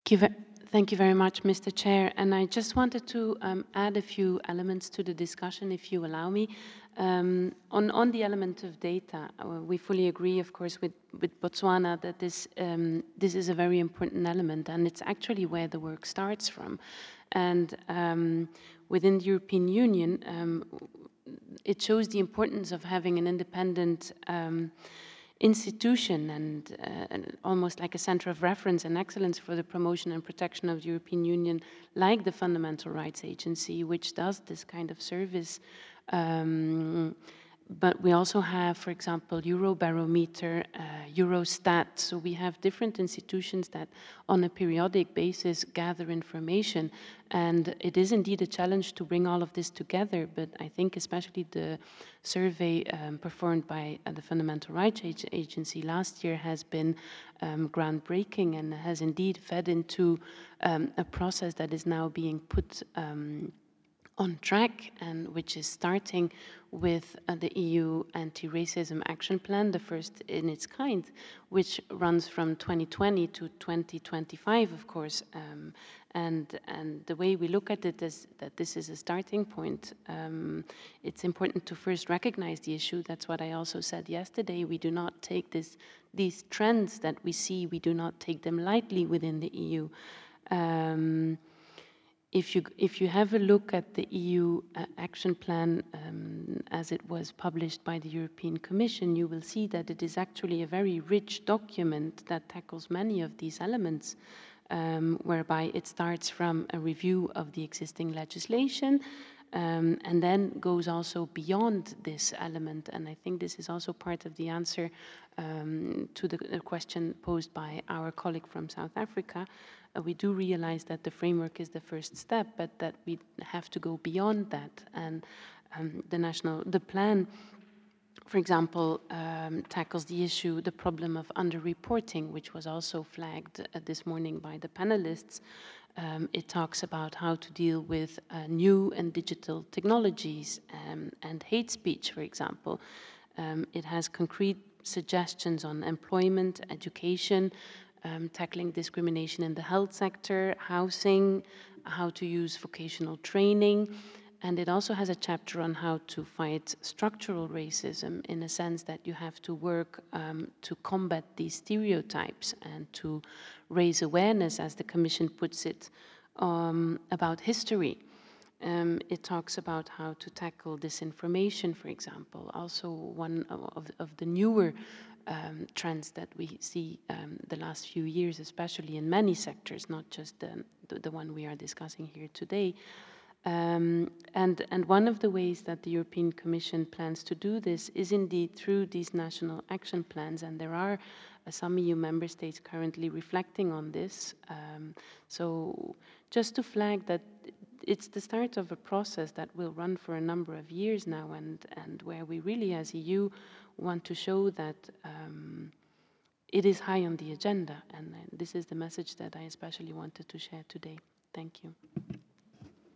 you ve- Thank you very much, Mr. Chair. And I just wanted to add a few elements to the discussion, if you allow me. On the element of data, we fully agree, of course, with Botswana that this is a very important element, and it's actually where the work starts from. And within the European Union, it shows the importance of having an independent institution and almost like a center of reference and excellence for the promotion and protection of the European Union, like the Fundamental Rights Agency, which does this kind of service. But we also have, for example, Eurobarometer, Eurostat. So we have different institutions that on a periodic basis gather information. And it is indeed a challenge to bring all of this together. But I think especially the survey performed by the Fundamental Rights Agency last year has been groundbreaking and has indeed fed into a process that is now being put on track, and which is starting with the EU Anti-Racism Action Plan, the first in its kind, which runs from 2020 to 2025, of course. And the way we look at it is that this is a starting point. It's important to first recognize the issue. That's what I also said yesterday. We do not take these trends that we see, we do not take them lightly within the EU. If you have a look at the EU action plan as it was published by the European Commission, you will see that it is actually a very rich document that tackles many of these elements, whereby it starts from a review of the existing legislation, and then goes also beyond this element. And I think this is also part of the answer to the question posed by our colleague from South Africa. We do realize that the framework is the first step, but that we have to go beyond that. And the plan, for example, tackles the problem of underreporting, which was also flagged this morning by the panelists. It talks about how to deal with new and digital technologies and hate speech, for example. It has concrete suggestions on employment, education, tackling discrimination in the health sector, housing, how to use vocational training. And it also has a chapter on how to fight structural racism, in a sense that you have to work to combat these stereotypes and to raise awareness, as the Commission puts it, about history. It talks about how to tackle disinformation, for example. Also, one of the newer trends that we see the last few years, especially in many sectors, not just the one we are discussing here today. And one of the ways that the European Commission plans to do this is indeed through these national action plans, and there are some EU member states currently reflecting on this. So just to flag that it's the start of a process that will run for a number of years now, and where we really as EU want to show that it is high on the agenda, and this is the message that I especially wanted to share today. Thank you.